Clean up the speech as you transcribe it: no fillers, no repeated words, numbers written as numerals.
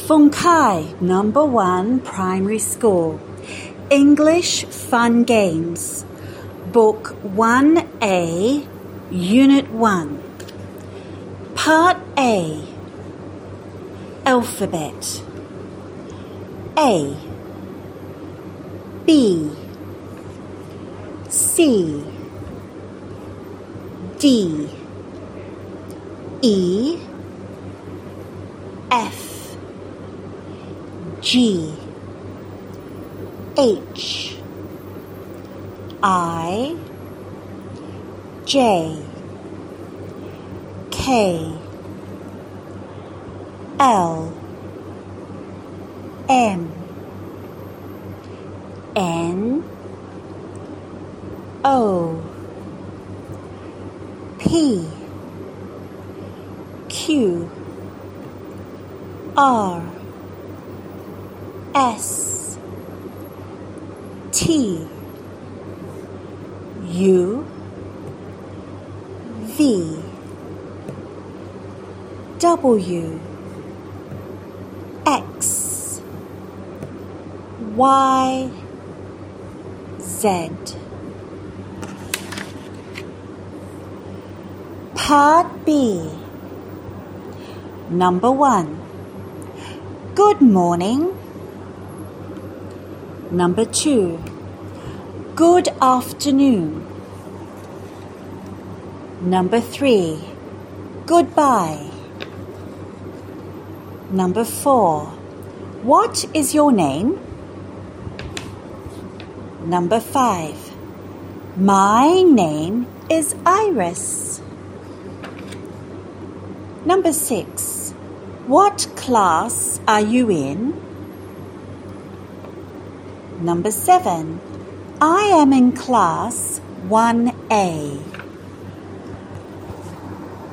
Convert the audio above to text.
Phong Khai, Number 1 Primary School. English Fun Games. Book 1A, Unit 1. Part A. Alphabet. A, B, C, D, E, F, G, H, I, J, K, L, M, N, O, P, Q, R, S, T, U, V, W, X, Y, Z. Part B. Number 1. Good morning. Number 2. Good afternoon. Number 3. Goodbye. Number 4. What is your name? Number 5. My name is Iris. Number 6. What class are you in? Number 7. I am in class 1A.